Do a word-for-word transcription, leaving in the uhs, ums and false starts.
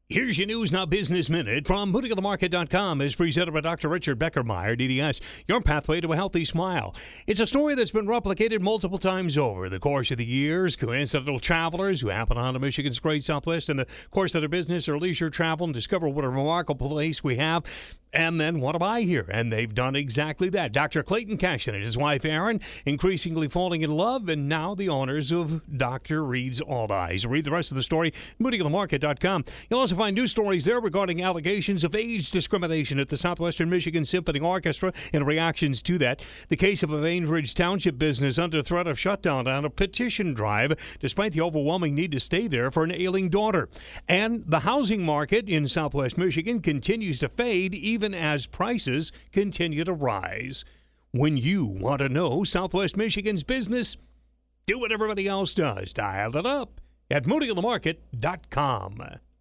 Here's your News Now Business Minute from Moody On The Market dot com is presented by Doctor Richard Beckermeyer, D D S, your pathway to a healthy smile. It's a story that's been replicated multiple times over the course of the years. Coincidental travelers who happen onto Michigan's great Southwest in the course of their business or leisure travel and discover what a remarkable place we have. And then want to buy here. And they've done exactly that. Doctor Clayton Cashin and his wife, Erin, increasingly falling in love, and now the owners of Doctor Reed's All Eyes. Read the rest of the story, Moody On The Market dot com. You'll also find news stories there regarding allegations of age discrimination at the Southwestern Michigan Symphony Orchestra and reactions to that. The case of a Bainbridge Township business under threat of shutdown on a petition drive, despite the overwhelming need to stay there for an ailing daughter. And the housing market in Southwest Michigan continues to fade, even as prices continue to rise. When you want to know Southwest Michigan's business, do what everybody else does. Dial it up at Moody On The Market dot com.